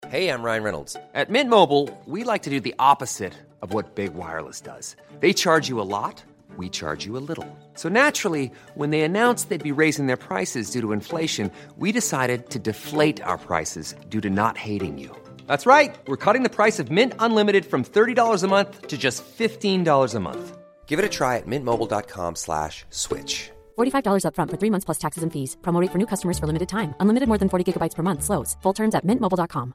Hey, I'm Ryan Reynolds. At Mint Mobile, we like to do the opposite of what Big Wireless does. They charge you a lot, we charge you a little. So naturally, when they announced they'd be raising their prices due to inflation, we decided to deflate our prices due to not hating you. That's right. We're cutting the price of Mint Unlimited from $30 a month to just $15 a month. Give it a try at mintmobile.com/switch. $45 up front for 3 months plus taxes and fees. Promo rate for new customers for limited time. Unlimited more than 40 gigabytes per month. Slows full terms at mintmobile.com.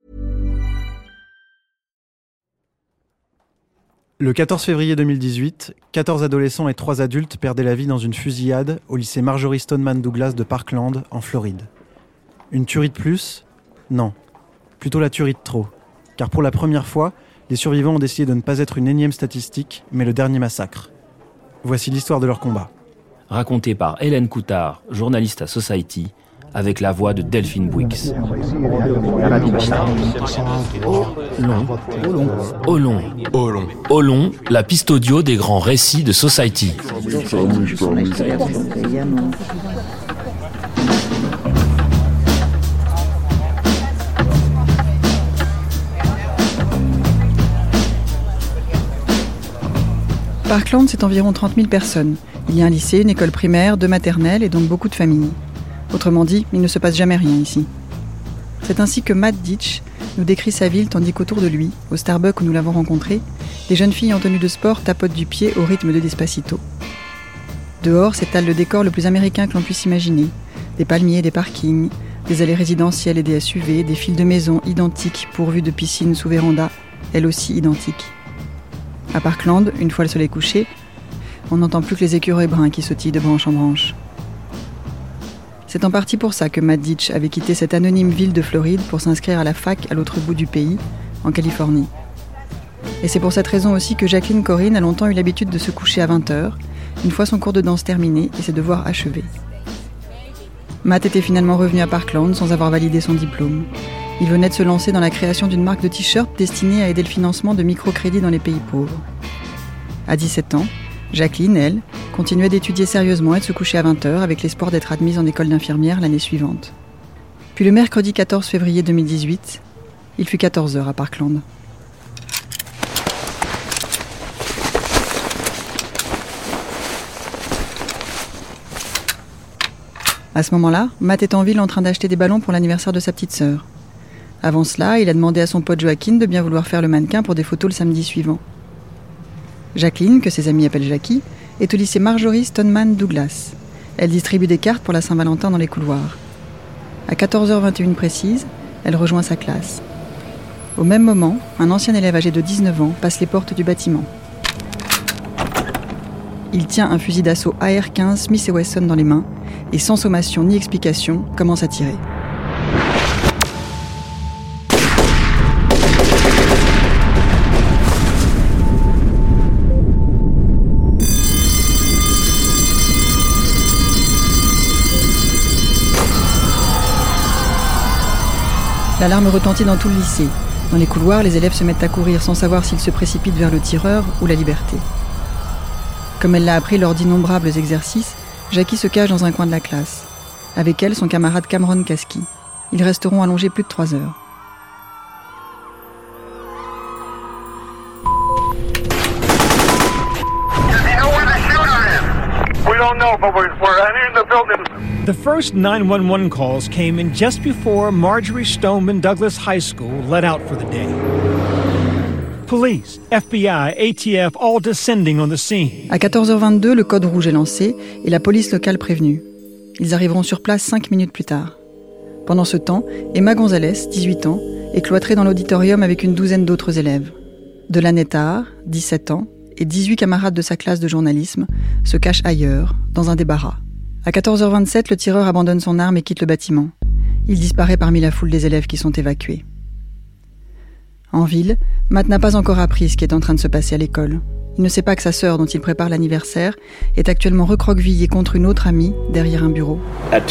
Le 14 février 2018, 14 adolescents et 3 adultes perdaient la vie dans une fusillade au lycée Marjory Stoneman Douglas de Parkland, en Floride. Une tuerie de plus ? Non. Plutôt la tuerie de trop. Car pour la première fois, les survivants ont décidé de ne pas être une énième statistique, mais le dernier massacre. Voici l'histoire de leur combat. Raconté par Hélène Coutard, journaliste à Society, avec la voix de Delphine Bouix. Olon, la piste audio des grands récits de Society. Parkland, c'est environ 30 000 personnes. Il y a un lycée, une école primaire, 2 maternelles et donc beaucoup de familles. Autrement dit, il ne se passe jamais rien ici. C'est ainsi que Matt Ditch nous décrit sa ville tandis qu'autour de lui, au Starbucks où nous l'avons rencontré, des jeunes filles en tenue de sport tapotent du pied au rythme de Despacito. Dehors s'étale le décor le plus américain que l'on puisse imaginer. Des palmiers, des parkings, des allées résidentielles et des SUV, des files de maisons identiques pourvues de piscines sous véranda, elles aussi identiques. À Parkland, une fois le soleil couché, on n'entend plus que les écureuils bruns qui sautillent de branche en branche. C'est en partie pour ça que Matt Ditch avait quitté cette anonyme ville de Floride pour s'inscrire à la fac à l'autre bout du pays, en Californie. Et c'est pour cette raison aussi que Jacqueline Corinne a longtemps eu l'habitude de se coucher à 20h, une fois son cours de danse terminé et ses devoirs achevés. Matt était finalement revenu à Parkland sans avoir validé son diplôme. Il venait de se lancer dans la création d'une marque de t-shirts destinée à aider le financement de microcrédits dans les pays pauvres. À 17 ans, Jacqueline, elle, continuait d'étudier sérieusement et de se coucher à 20h avec l'espoir d'être admise en école d'infirmière l'année suivante. Puis le mercredi 14 février 2018, il fut 14h à Parkland. À ce moment-là, Matt est en ville en train d'acheter des ballons pour l'anniversaire de sa petite sœur. Avant cela, il a demandé à son pote Joaquin de bien vouloir faire le mannequin pour des photos le samedi suivant. Jacqueline, que ses amis appellent Jackie, est au lycée Marjory Stoneman Douglas. Elle distribue des cartes pour la Saint-Valentin dans les couloirs. À 14h21 précise, elle rejoint sa classe. Au même moment, un ancien élève âgé de 19 ans passe les portes du bâtiment. Il tient un fusil d'assaut AR-15 Smith & Wesson dans les mains et sans sommation ni explication, commence à tirer. L'alarme retentit dans tout le lycée. Dans les couloirs, les élèves se mettent à courir sans savoir s'ils se précipitent vers le tireur ou la liberté. Comme elle l'a appris lors d'innombrables exercices, Jackie se cache dans un coin de la classe. Avec elle, son camarade Cameron Kasky. Ils resteront allongés plus de 3 heures. The first 911 calls came in just before Marjory Stoneman Douglas High School let out for the day. Police, FBI, ATF, all descending on the scene. À 14h22, le code rouge est lancé et la police locale prévenue. Ils arriveront sur place 5 minutes plus tard. Pendant ce temps, Emma Gonzalez, 18 ans, est cloîtrée dans l'auditorium avec une douzaine d'autres élèves. Delaney Tarr, 17 ans, et 18 camarades de sa classe de journalisme se cachent ailleurs, dans un débarras. À 14h27, le tireur abandonne son arme et quitte le bâtiment. Il disparaît parmi la foule des élèves qui sont évacués. En ville, Matt n'a pas encore appris ce qui est en train de se passer à l'école. Il ne sait pas que sa sœur, dont il prépare l'anniversaire, est actuellement recroquevillée contre une autre amie derrière un bureau.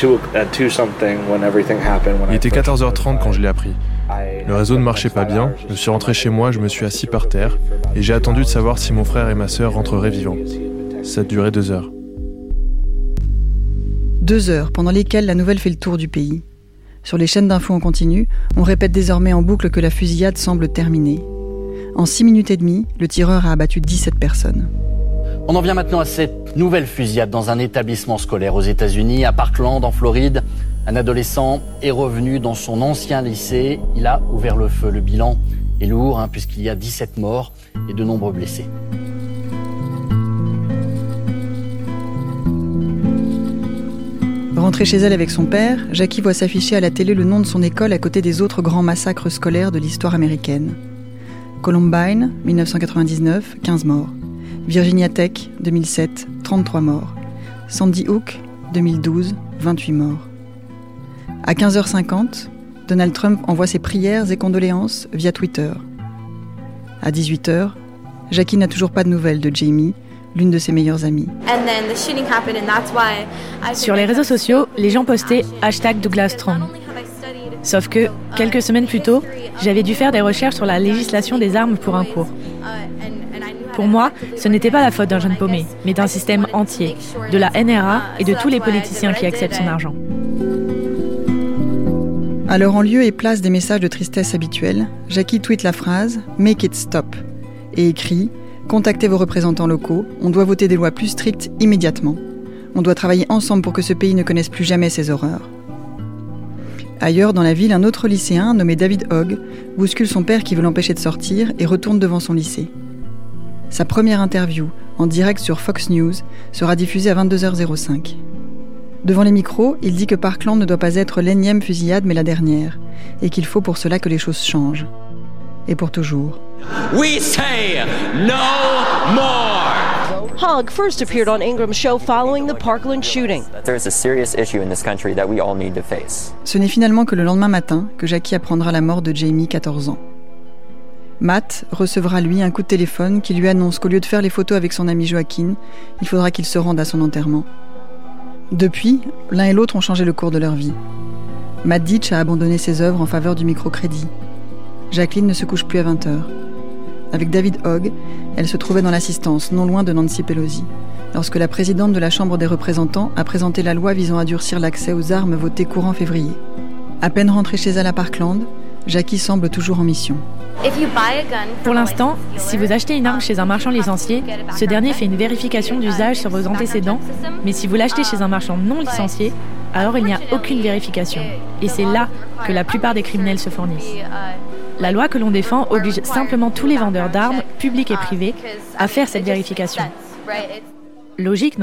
Il était 14h30 quand je l'ai appris. Le réseau ne marchait pas bien, je suis rentré chez moi, je me suis assis par terre et j'ai attendu de savoir si mon frère et ma sœur rentreraient vivants. Ça a duré 2 heures. 2 heures pendant lesquelles la nouvelle fait le tour du pays. Sur les chaînes d'infos en continu, on répète désormais en boucle que la fusillade semble terminée. En 6 minutes et demie, le tireur a abattu 17 personnes. On en vient maintenant à cette nouvelle fusillade dans un établissement scolaire aux États-Unis, à Parkland, en Floride. Un adolescent est revenu dans son ancien lycée. Il a ouvert le feu. Le bilan est lourd, puisqu'il y a 17 morts et de nombreux blessés. Rentrée chez elle avec son père, Jackie voit s'afficher à la télé le nom de son école à côté des autres grands massacres scolaires de l'histoire américaine. Columbine, 1999, 15 morts. Virginia Tech, 2007, 33 morts. Sandy Hook, 2012, 28 morts. À 15h50, Donald Trump envoie ses prières et condoléances via Twitter. À 18h, Jackie n'a toujours pas de nouvelles de Jamie, l'une de ses meilleures amies. Sur les réseaux sociaux, les gens postaient #DouglasStrong. Sauf que, quelques semaines plus tôt, j'avais dû faire des recherches sur la législation des armes pour un cours. Pour moi, ce n'était pas la faute d'un jeune paumé, mais d'un système entier, de la NRA et de tous les politiciens qui acceptent son argent. Alors en lieu et place des messages de tristesse habituels, Jackie tweet la phrase « Make it stop » et écrit « Contactez vos représentants locaux, on doit voter des lois plus strictes immédiatement. On doit travailler ensemble pour que ce pays ne connaisse plus jamais ces horreurs. » Ailleurs dans la ville, un autre lycéen, nommé David Hogg, bouscule son père qui veut l'empêcher de sortir et retourne devant son lycée. Sa première interview, en direct sur Fox News, sera diffusée à 22h05. Devant les micros, il dit que Parkland ne doit pas être l'énième fusillade mais la dernière, et qu'il faut pour cela que les choses changent. Et pour toujours. We say no more! Hogg first appeared on Ingram's show following the Parkland shooting. There is a serious issue in this country that we all need to face. Ce n'est finalement que le lendemain matin que Jackie apprendra la mort de Jamie, 14 ans. Matt recevra lui un coup de téléphone qui lui annonce qu'au lieu de faire les photos avec son ami Joaquin, il faudra qu'il se rende à son enterrement. Depuis, l'un et l'autre ont changé le cours de leur vie. Matt Ditch a abandonné ses œuvres en faveur du microcrédit. Jacqueline ne se couche plus à 20h. Avec David Hogg, elle se trouvait dans l'assistance, non loin de Nancy Pelosi, lorsque la présidente de la Chambre des représentants a présenté la loi visant à durcir l'accès aux armes votée courant février. À peine rentrée chez elle à Parkland, Jackie semble toujours en mission. Pour l'instant, si vous achetez une arme chez un marchand licencié, ce dernier fait une vérification d'usage sur vos antécédents, mais si vous l'achetez chez un marchand non licencié, alors il n'y a aucune vérification. Et c'est là que la plupart des criminels se fournissent. La loi que l'on défend oblige simplement tous les vendeurs d'armes, publics et privés, à faire cette vérification. Logique, non ?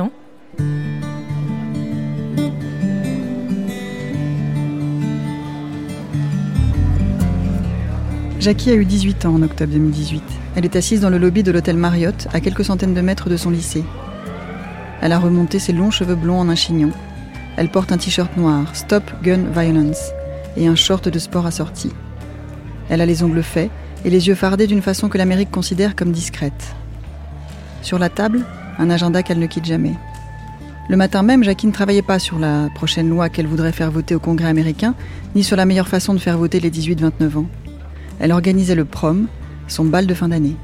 Jackie a eu 18 ans en octobre 2018. Elle est assise dans le lobby de l'hôtel Marriott, à quelques centaines de mètres de son lycée. Elle a remonté ses longs cheveux blonds en un chignon. Elle porte un t-shirt noir, Stop Gun Violence, et un short de sport assorti. Elle a les ongles faits et les yeux fardés d'une façon que l'Amérique considère comme discrète. Sur la table, un agenda qu'elle ne quitte jamais. Le matin même, Jackie ne travaillait pas sur la prochaine loi qu'elle voudrait faire voter au Congrès américain, ni sur la meilleure façon de faire voter les 18-29 ans. Elle organisait le prom, son bal de fin d'année.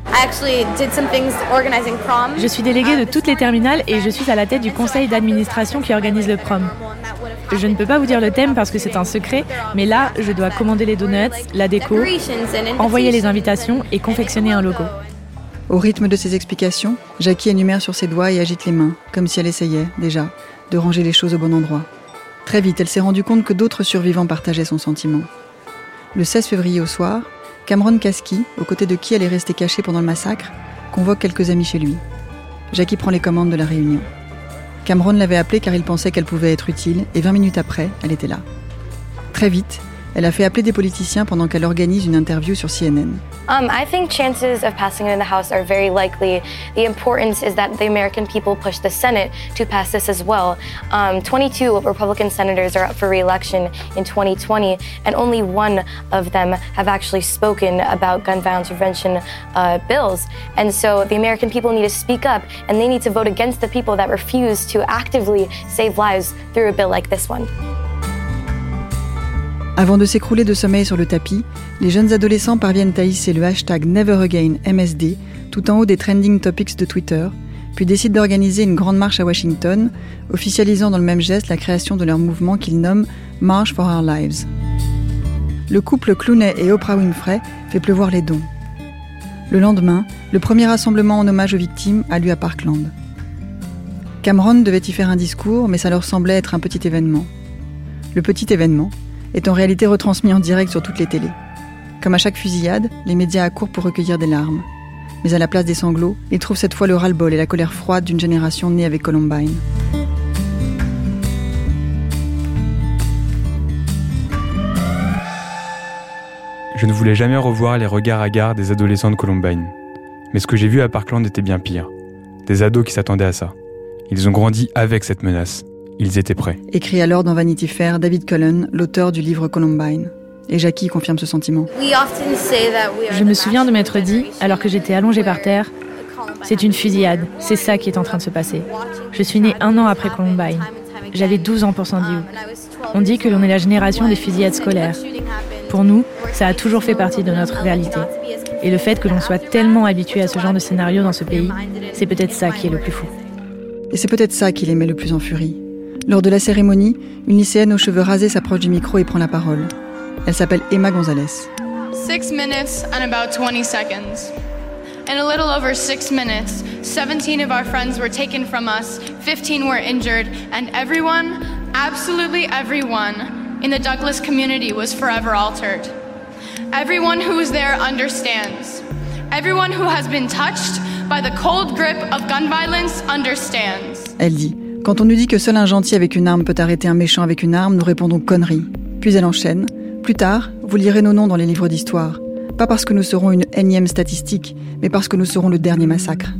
Je suis déléguée de toutes les terminales et je suis à la tête du conseil d'administration qui organise le prom. Je ne peux pas vous dire le thème parce que c'est un secret, mais là, je dois commander les donuts, la déco, envoyer les invitations et confectionner un logo. Au rythme de ses explications, Jackie énumère sur ses doigts et agite les mains, comme si elle essayait, déjà, de ranger les choses au bon endroit. Très vite, elle s'est rendue compte que d'autres survivants partageaient son sentiment. Le 16 février au soir, Cameron Kasky, aux côtés de qui elle est restée cachée pendant le massacre, convoque quelques amis chez lui. Jackie prend les commandes de la réunion. Cameron l'avait appelée car il pensait qu'elle pouvait être utile, et 20 minutes après, elle était là. Très vite, elle a fait appeler des politiciens pendant qu'elle organise une interview sur CNN. I think chances of passing it in the House are very likely. The importance is that the American people push the Senate to pass this as well. 22 Republican senators are up for re-election in 2020, and only one of them have actually spoken about gun violence prevention bills. And so the American people need to speak up, and they need to vote against the people that refuse to actively save lives through a bill like this one. Avant de s'écrouler de sommeil sur le tapis, les jeunes adolescents parviennent à hisser le hashtag NeverAgainMSD tout en haut des trending topics de Twitter, puis décident d'organiser une grande marche à Washington, officialisant dans le même geste la création de leur mouvement qu'ils nomment March for Our Lives. Le couple Clooney et Oprah Winfrey fait pleuvoir les dons. Le lendemain, le premier rassemblement en hommage aux victimes a lieu à Parkland. Cameron devait y faire un discours, mais ça leur semblait être un petit événement. Le petit événement est en réalité retransmis en direct sur toutes les télés. Comme à chaque fusillade, les médias accourent pour recueillir des larmes. Mais à la place des sanglots, ils trouvent cette fois le ras-le-bol et la colère froide d'une génération née avec Columbine. Je ne voulais jamais revoir les regards hagards des adolescents de Columbine. Mais ce que j'ai vu à Parkland était bien pire. Des ados qui s'attendaient à ça. Ils ont grandi avec cette menace. Ils étaient prêts. Écrit alors dans Vanity Fair David Cullen, l'auteur du livre Columbine. Et Jackie confirme ce sentiment. Je me souviens de m'être dit, alors que j'étais allongée par terre, c'est une fusillade, c'est ça qui est en train de se passer. Je suis née 1 an après Columbine. J'avais 12 ans pour Sandy Hook. On dit que l'on est la génération des fusillades scolaires. Pour nous, ça a toujours fait partie de notre réalité. Et le fait que l'on soit tellement habitué à ce genre de scénario dans ce pays, c'est peut-être ça qui est le plus fou. Et c'est peut-être ça qui les met le plus en furie. Lors de la cérémonie, une lycéenne aux cheveux rasés s'approche du micro et prend la parole. Elle s'appelle Emma Gonzalez. 6 minutes and about 20 seconds. In a little over 6 minutes, 17 of our friends were taken from us, 15 were injured, and everyone, absolutely everyone, in the Douglas community was forever altered. Everyone who was there understands. Everyone who has been touched by the cold grip of gun violence understands. Elle dit, quand on nous dit que seul un gentil avec une arme peut arrêter un méchant avec une arme, nous répondons conneries. Puis elle enchaîne. Plus tard, vous lirez nos noms dans les livres d'histoire. Pas parce que nous serons une énième statistique, mais parce que nous serons le dernier massacre.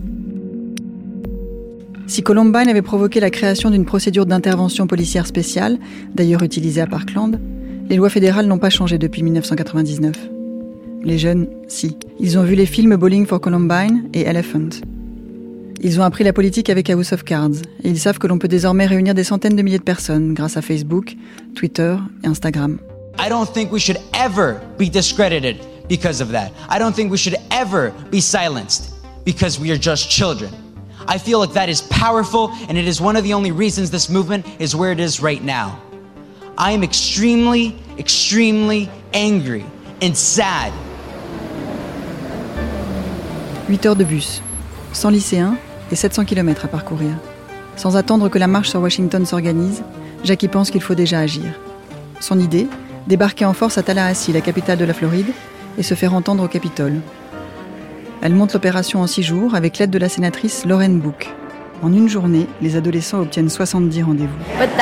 Si Columbine avait provoqué la création d'une procédure d'intervention policière spéciale, d'ailleurs utilisée à Parkland, les lois fédérales n'ont pas changé depuis 1999. Les jeunes, si. Ils ont vu les films Bowling for Columbine et Elephant. Ils ont appris la politique avec House of Cards, et ils savent que l'on peut désormais réunir des centaines de milliers de personnes grâce à Facebook, Twitter et Instagram. I don't think we should ever be discredited because of that. I don't think we should ever be silenced because we are just children. I feel like that is powerful, and it is one of the only reasons this movement is where it is right now. I am extremely, extremely angry and sad. 8 heures de bus, 100 lycéens et 700 km à parcourir. Sans attendre que la marche sur Washington s'organise, Jackie pense qu'il faut déjà agir. Son idée, débarquer en force à Tallahassee, la capitale de la Floride, et se faire entendre au Capitole. Elle monte l'opération en 6 jours avec l'aide de la sénatrice Lauren Book. En une journée, les adolescents obtiennent 70 rendez-vous.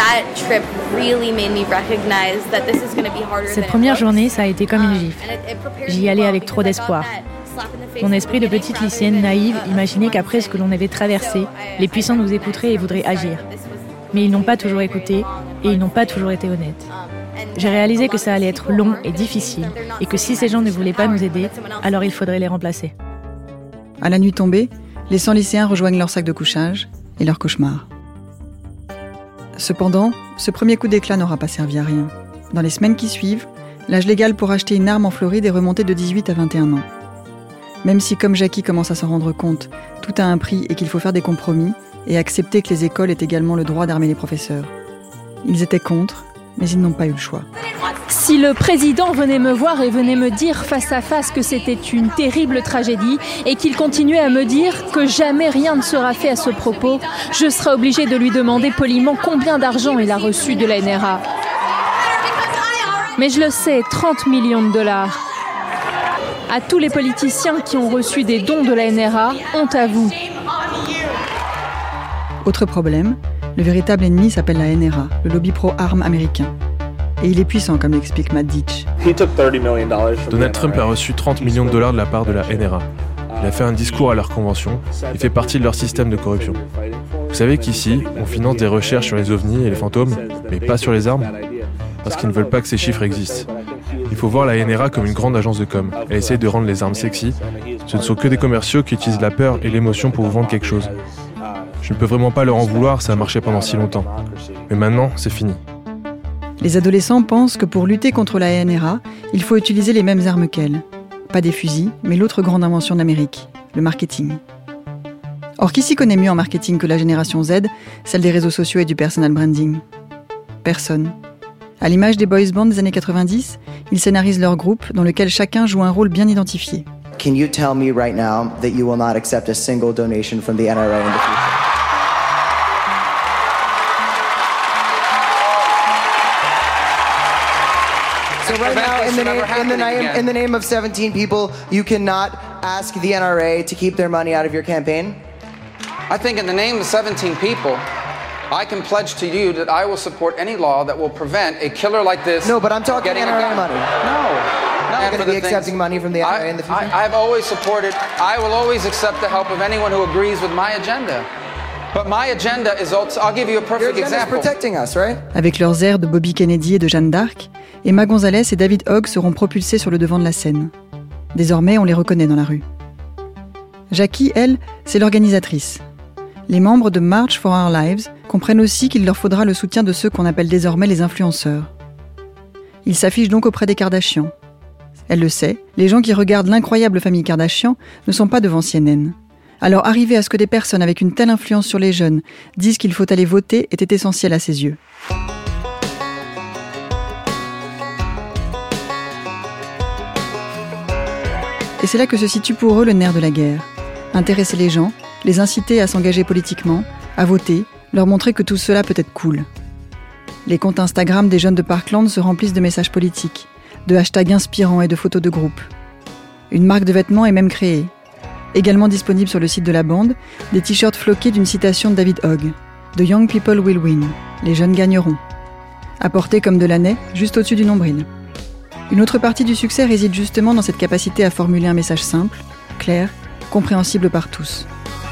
Cette première journée, ça a été comme une gifle. J'y allais avec trop d'espoir. Mon esprit de petite lycéenne naïve imaginait qu'après ce que l'on avait traversé, les puissants nous écouteraient et voudraient agir. Mais ils n'ont pas toujours écouté et ils n'ont pas toujours été honnêtes. J'ai réalisé que ça allait être long et difficile et que si ces gens ne voulaient pas nous aider, alors il faudrait les remplacer. À la nuit tombée, les 100 lycéens rejoignent leur sac de couchage et leur cauchemar. Cependant, ce premier coup d'éclat n'aura pas servi à rien. Dans les semaines qui suivent, l'âge légal pour acheter une arme en Floride est remonté de 18 à 21 ans. Même si, comme Jackie commence à s'en rendre compte, tout a un prix et qu'il faut faire des compromis et accepter que les écoles aient également le droit d'armer les professeurs. Ils étaient contre, mais ils n'ont pas eu le choix. Si le président venait me voir et venait me dire face à face que c'était une terrible tragédie et qu'il continuait à me dire que jamais rien ne sera fait à ce propos, je serais obligée de lui demander poliment combien d'argent il a reçu de la NRA. Mais je le sais, 30 millions de dollars. À tous les politiciens qui ont reçu des dons de la NRA, honte à vous. Autre problème, le véritable ennemi s'appelle la NRA, le lobby pro-armes américain. Et il est puissant, comme l'explique Matt Ditch. Donald Trump a reçu 30 millions de dollars de la part de la NRA. Il a fait un discours à leur convention et fait partie de leur système de corruption. Vous savez qu'ici, on finance des recherches sur les ovnis et les fantômes, mais pas sur les armes, parce qu'ils ne veulent pas que ces chiffres existent. Il faut voir la NRA comme une grande agence de com. Elle essaye de rendre les armes sexy. Ce ne sont que des commerciaux qui utilisent la peur et l'émotion pour vous vendre quelque chose. Je ne peux vraiment pas leur en vouloir, ça a marché pendant si longtemps. Mais maintenant, c'est fini. Les adolescents pensent que pour lutter contre la NRA, il faut utiliser les mêmes armes qu'elle. Pas des fusils, mais l'autre grande invention d'Amérique, le marketing. Or, qui s'y connaît mieux en marketing que la génération Z, celle des réseaux sociaux et du personal branding ? Personne. À l'image des boys bands des années 90, ils scénarisent leur groupe dans lequel chacun joue un rôle bien identifié. Can you tell me right now that you will not accept a single donation from the NRA in the future? So right now, in the name of 17 people, you cannot ask the NRA to keep their money out of your campaign? I think in the name of 17 people, I can pledge to you that I will support any law that will prevent a killer like this. No, but I'm talking getting NRA money. No. You're going to be accepting money from the NRA in the future? I've always supported, I will always accept the help of anyone who agrees with my agenda. But my agenda is also, I'll give you a perfect example. Protecting us, right? Avec leurs airs de Bobby Kennedy et de Jeanne d'Arc, Emma Gonzalez et David Hogg seront propulsés sur le devant de la scène. Désormais, on les reconnaît dans la rue. Jackie, elle, c'est l'organisatrice. Les membres de March for Our Lives comprennent aussi qu'il leur faudra le soutien de ceux qu'on appelle désormais les influenceurs. Ils s'affichent donc auprès des Kardashians. Elle le sait, les gens qui regardent l'incroyable famille Kardashian ne sont pas devant CNN. Alors arriver à ce que des personnes avec une telle influence sur les jeunes disent qu'il faut aller voter était essentiel à ses yeux. Et c'est là que se situe pour eux le nerf de la guerre. Intéresser les gens, les inciter à s'engager politiquement, à voter, leur montrer que tout cela peut être cool. Les comptes Instagram des jeunes de Parkland se remplissent de messages politiques, de hashtags inspirants et de photos de groupe. Une marque de vêtements est même créée. Également disponible sur le site de la bande, des t-shirts floqués d'une citation de David Hogg. « The young people will win », les jeunes gagneront. Apportés comme de l'année, juste au-dessus du nombril. Une autre partie du succès réside justement dans cette capacité à formuler un message simple, clair, compréhensible par tous.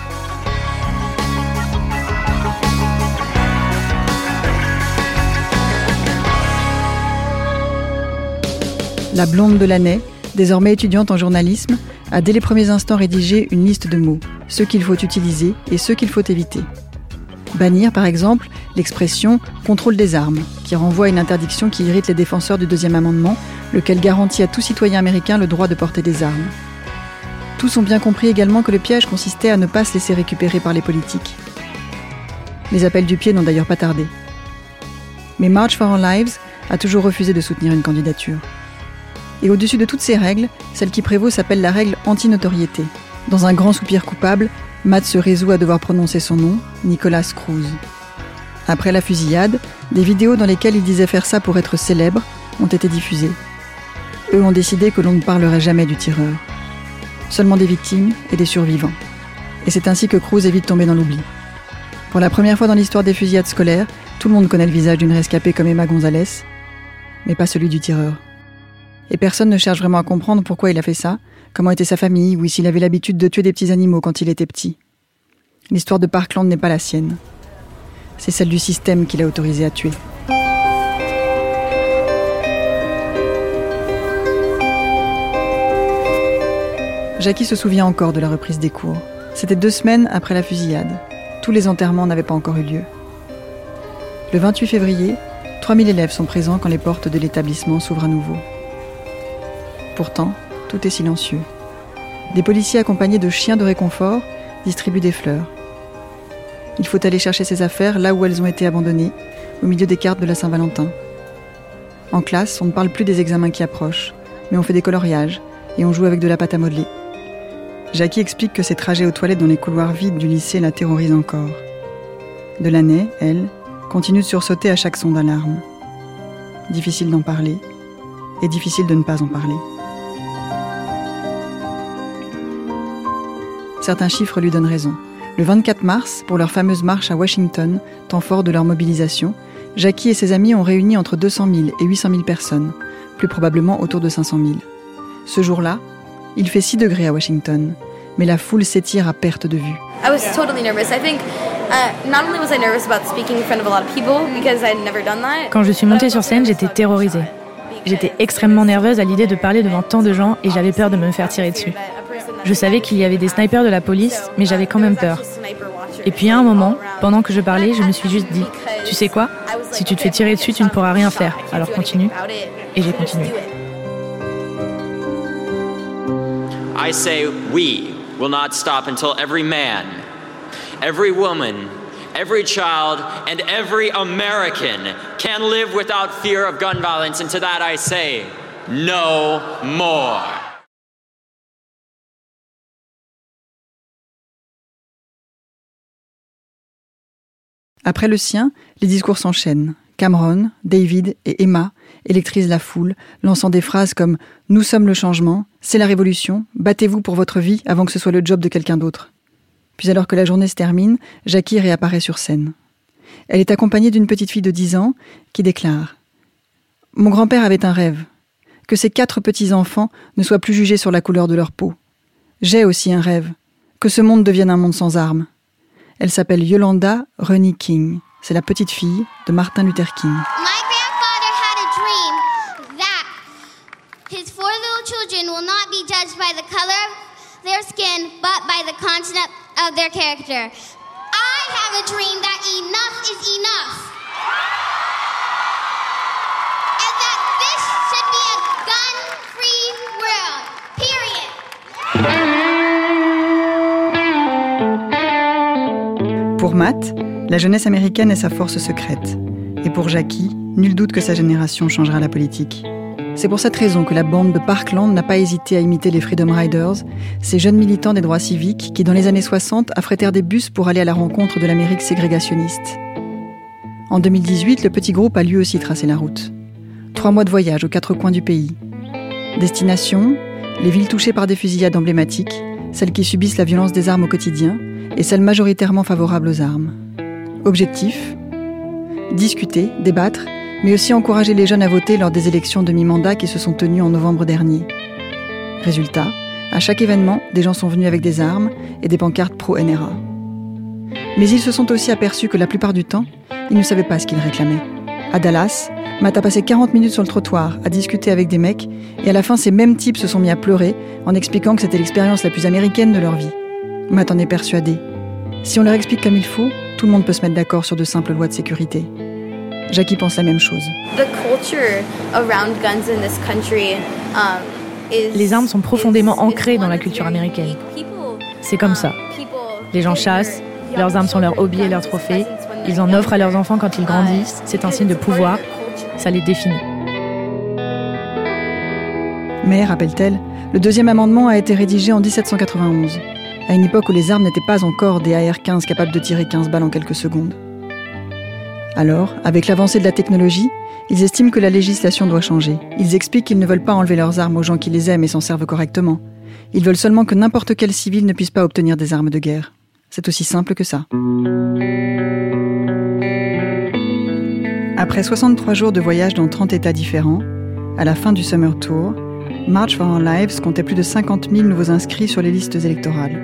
La blonde de l'année, désormais étudiante en journalisme, a dès les premiers instants rédigé une liste de mots, ceux qu'il faut utiliser et ceux qu'il faut éviter. Bannir, par exemple, l'expression « contrôle des armes », qui renvoie à une interdiction qui irrite les défenseurs du deuxième amendement, lequel garantit à tout citoyen américain le droit de porter des armes. Tous ont bien compris également que le piège consistait à ne pas se laisser récupérer par les politiques. Les appels du pied n'ont d'ailleurs pas tardé. Mais March for Our Lives a toujours refusé de soutenir une candidature. Et au-dessus de toutes ces règles, celle qui prévaut s'appelle la règle anti-notoriété. Dans un grand soupir coupable, Matt se résout à devoir prononcer son nom, Nicholas Cruz. Après la fusillade, des vidéos dans lesquelles il disait faire ça pour être célèbre ont été diffusées. Eux ont décidé que l'on ne parlerait jamais du tireur. Seulement des victimes et des survivants. Et c'est ainsi que Cruz est vite tombé dans l'oubli. Pour la première fois dans l'histoire des fusillades scolaires, tout le monde connaît le visage d'une rescapée comme Emma Gonzalez, mais pas celui du tireur. Et personne ne cherche vraiment à comprendre pourquoi il a fait ça, comment était sa famille, ou s'il avait l'habitude de tuer des petits animaux quand il était petit. L'histoire de Parkland n'est pas la sienne. C'est celle du système qui l'a autorisé à tuer. Jackie se souvient encore de la reprise des cours. C'était 2 semaines après la fusillade. Tous les enterrements n'avaient pas encore eu lieu. Le 28 février, 3000 élèves sont présents quand les portes de l'établissement s'ouvrent à nouveau. Pourtant, tout est silencieux. Des policiers accompagnés de chiens de réconfort distribuent des fleurs. Il faut aller chercher ses affaires là où elles ont été abandonnées, au milieu des cartes de la Saint-Valentin. En classe, on ne parle plus des examens qui approchent, mais on fait des coloriages et on joue avec de la pâte à modeler. Jackie explique que ses trajets aux toilettes dans les couloirs vides du lycée la terrorisent encore. Delaney, elle, continue de sursauter à chaque son d'alarme. Difficile d'en parler, et difficile de ne pas en parler. Certains chiffres lui donnent raison. Le 24 mars, pour leur fameuse marche à Washington, temps fort de leur mobilisation, Jackie et ses amis ont réuni entre 200 000 et 800 000 personnes, plus probablement autour de 500 000. Ce jour-là, il fait 6 degrés à Washington, mais la foule s'étire à perte de vue. I was totally nervous. I think not only was I nervous about speaking in front of a lot of people because I'd never done that. Quand je suis montée sur scène, j'étais terrorisée. J'étais extrêmement nerveuse à l'idée de parler devant tant de gens et j'avais peur de me faire tirer dessus. Je savais qu'il y avait des snipers de la police, mais j'avais quand même peur. Et puis à un moment, pendant que je parlais, je me suis juste dit « Tu sais quoi ? Si tu te fais tirer dessus, tu ne pourras rien faire. Alors continue. » Et j'ai continué. I say we will not stop until every man every woman, every child, and every American can live without fear of gun violence, and to that I say, no more. Après le sien, les discours s'enchaînent. Cameron, David et Emma électrisent la foule, lançant des phrases comme « Nous sommes le changement »,« C'est la révolution »,« Battez-vous pour votre vie avant que ce soit le job de quelqu'un d'autre ». Puis alors que la journée se termine, Jackie réapparaît sur scène. Elle est accompagnée d'une petite fille de 10 ans qui déclare « Mon grand-père avait un rêve, que ses 4 petits-enfants ne soient plus jugés sur la couleur de leur peau. J'ai aussi un rêve, que ce monde devienne un monde sans armes. » Elle s'appelle Yolanda Renee King. C'est la petite fille de Martin Luther King. My grandfather had a dream that his 4 little children will not be judged by the color of their skin, but by the content of their character. I have a dream that enough is enough. And that this should be a gun-free world. Period. Pour Matt, la jeunesse américaine est sa force secrète. Et pour Jackie, nul doute que sa génération changera la politique. C'est pour cette raison que la bande de Parkland n'a pas hésité à imiter les Freedom Riders, ces jeunes militants des droits civiques qui, dans les années 60, affrétèrent des bus pour aller à la rencontre de l'Amérique ségrégationniste. En 2018, le petit groupe a lui aussi tracé la route. 3 mois de voyage aux 4 coins du pays. Destination, les villes touchées par des fusillades emblématiques, celles qui subissent la violence des armes au quotidien, et celles majoritairement favorables aux armes. Objectif : discuter, débattre, mais aussi encourager les jeunes à voter lors des élections de mi-mandat qui se sont tenues en novembre dernier. Résultat, à chaque événement, des gens sont venus avec des armes et des pancartes pro-NRA. Mais ils se sont aussi aperçus que la plupart du temps, ils ne savaient pas ce qu'ils réclamaient. À Dallas, Matt a passé 40 minutes sur le trottoir à discuter avec des mecs, et à la fin, ces mêmes types se sont mis à pleurer en expliquant que c'était l'expérience la plus américaine de leur vie. Matt en est persuadé. Si on leur explique comme il faut, tout le monde peut se mettre d'accord sur de simples lois de sécurité. Jackie pense la même chose. Les armes sont profondément ancrées dans la culture américaine. C'est comme ça. Les gens chassent, leurs armes sont leur hobby et leurs trophées. Ils en offrent à leurs enfants quand ils grandissent. C'est un signe de pouvoir. Ça les définit. Mais, rappelle-t-elle, le 2e amendement a été rédigé en 1791, à une époque où les armes n'étaient pas encore des AR-15 capables de tirer 15 balles en quelques secondes. Alors, avec l'avancée de la technologie, ils estiment que la législation doit changer. Ils expliquent qu'ils ne veulent pas enlever leurs armes aux gens qui les aiment et s'en servent correctement. Ils veulent seulement que n'importe quel civil ne puisse pas obtenir des armes de guerre. C'est aussi simple que ça. Après 63 jours de voyage dans 30 États différents, à la fin du Summer Tour, March for Our Lives comptait plus de 50 000 nouveaux inscrits sur les listes électorales.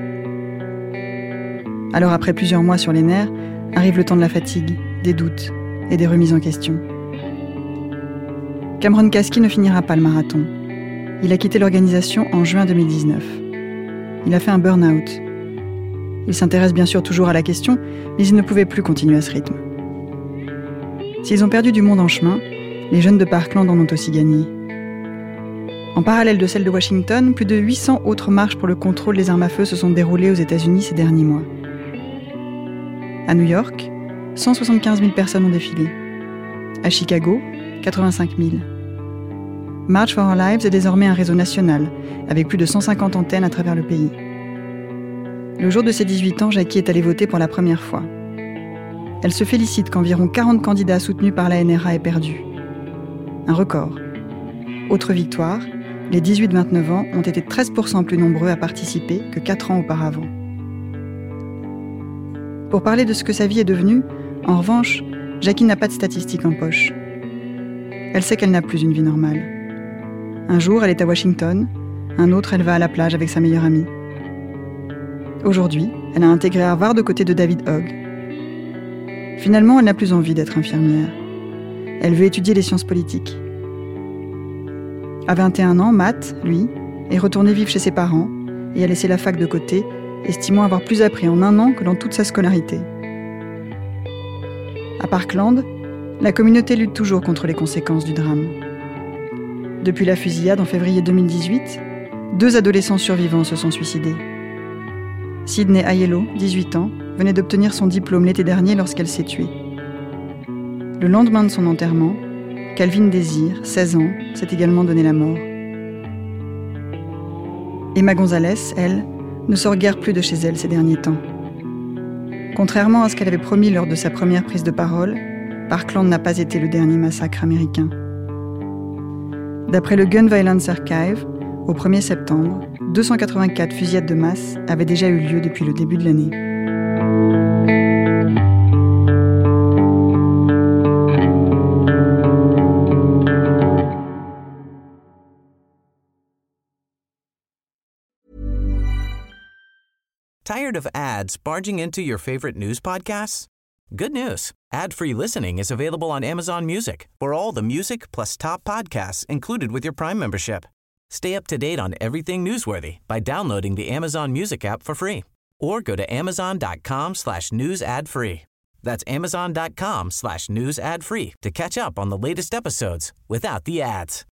Alors après plusieurs mois sur les nerfs, arrive le temps de la fatigue, des doutes et des remises en question. Cameron Kasky ne finira pas le marathon. Il a quitté l'organisation en juin 2019. Il a fait un burn-out. Il s'intéresse bien sûr toujours à la question, mais il ne pouvait plus continuer à ce rythme. S'ils ont perdu du monde en chemin, les jeunes de Parkland en ont aussi gagné. En parallèle de celle de Washington, plus de 800 autres marches pour le contrôle des armes à feu se sont déroulées aux États-Unis ces derniers mois. À New York, 175 000 personnes ont défilé. À Chicago, 85 000. March for Our Lives est désormais un réseau national, avec plus de 150 antennes à travers le pays. Le jour de ses 18 ans, Jackie est allée voter pour la première fois. Elle se félicite qu'environ 40 candidats soutenus par la NRA aient perdu. Un record. Autre victoire, les 18-29 ans ont été 13% plus nombreux à participer que 4 ans auparavant. Pour parler de ce que sa vie est devenue, en revanche, Jackie n'a pas de statistiques en poche. Elle sait qu'elle n'a plus une vie normale. Un jour, elle est à Washington, un autre, elle va à la plage avec sa meilleure amie. Aujourd'hui, elle a intégré Harvard aux côtés de David Hogg. Finalement, elle n'a plus envie d'être infirmière. Elle veut étudier les sciences politiques. À 21 ans, Matt, lui, est retourné vivre chez ses parents et a laissé la fac de côté, estimant avoir plus appris en un an que dans toute sa scolarité. À Parkland, la communauté lutte toujours contre les conséquences du drame. Depuis la fusillade en février 2018, 2 adolescents survivants se sont suicidés. Sydney Aiello, 18 ans, venait d'obtenir son diplôme l'été dernier lorsqu'elle s'est tuée. Le lendemain de son enterrement, Calvin Désir, 16 ans, s'est également donné la mort. Emma Gonzalez, elle, ne sort guère plus de chez elle ces derniers temps. Contrairement à ce qu'elle avait promis lors de sa première prise de parole, Parkland n'a pas été le dernier massacre américain. D'après le Gun Violence Archive, au 1er septembre, 284 fusillades de masse avaient déjà eu lieu depuis le début de l'année. Tired of ads barging into your favorite news podcasts? Good news. Ad-free listening is available on Amazon Music for all the music plus top podcasts included with your Prime membership. Stay up to date on everything newsworthy by downloading the Amazon Music app for free or go to amazon.com/news ad free. That's amazon.com/news ad free to catch up on the latest episodes without the ads.